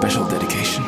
special dedication.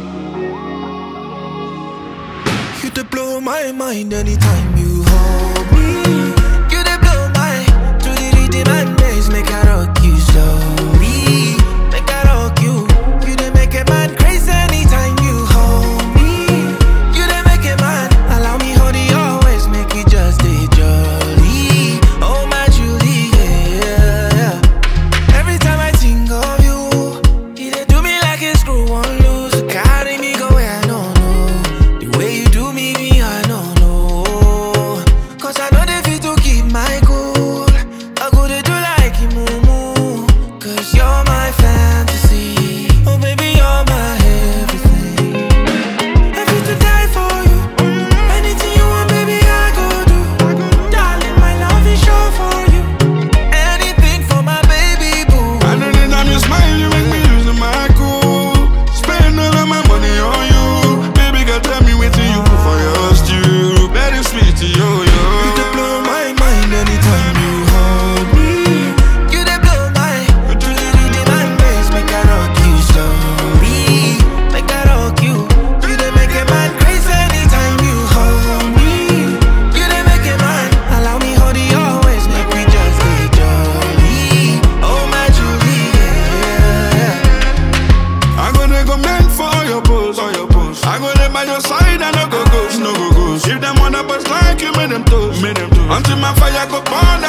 You dey blow my mind anytime you hold me. You dey blow my to the rhythm and bass, make I rock you slowly, make I rock you. You dey make a man crazy anytime you hold me. You dey make a man allow me hold you always, make it just stay jolly. Oh my Julie, yeah. Every time I think of you, you dey do me like a screw on loose, carry me go where I don't know. The way you do me, I don't know. Cause I know they fit to keep my cool. I go to do like you, moo. Cause you're my fantasy. Oh baby, you're my everything. I fit to die for you. Anything you want, baby, I go do. Darling, my love is sure for you. Anything for my baby boo. I know that time you smile, you make me lose my cool. Spend all of my money on you. Baby girl, tell me waiting you put for your stew. Very sweet to you, yo. You dey blow my mind anytime you hold me. You dey blow my to the rhythm and bass, make I rock you slowly, make I rock you. You dey make a man crazy anytime you hold me. You dey make a man allow me hold you always, make we just stay jolly. Oh my Julie, yeah. I go dey go meant for your pose, I go dey by your side and no go ghost, no go ghost. If them wanna bust like you, make them toast, Until my fire go burn